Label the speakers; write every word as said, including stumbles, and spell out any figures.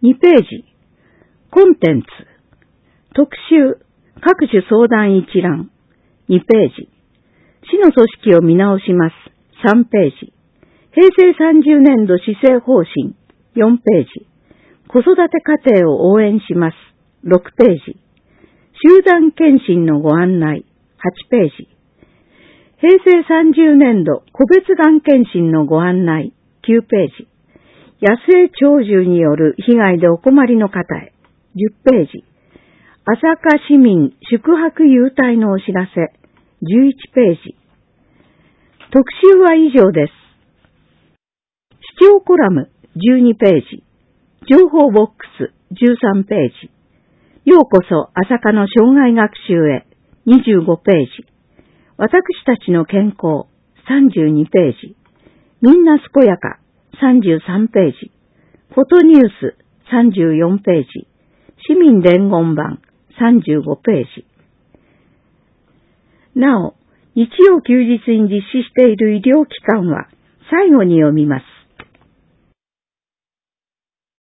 Speaker 1: にページ、コンテンツ、特集、各種相談一覧、にページ、市の組織を見直します、さんページ、平成さんじゅうねんど施政方針、よんページ、子育て家庭を応援します、ろくページ、集団検診のご案内、はちページ、平成さんじゅうねんど個別がん検診のご案内、きゅうページ、野生鳥獣による被害でお困りの方へ、じゅっページ、朝霞市民宿泊優待のお知らせ、じゅういちページ。特集は以上です。視聴コラムじゅうにページ、情報ボックスじゅうさんページ、ようこそ朝霞の生涯学習へにじゅうごページ、私たちの健康さんじゅうにページ、みんな健やかさんじゅうさんページ、フォトニュースさんじゅうよんページ、市民伝言板さんじゅうごページ。なお、日曜休日に実施している医療機関は最後に読みます。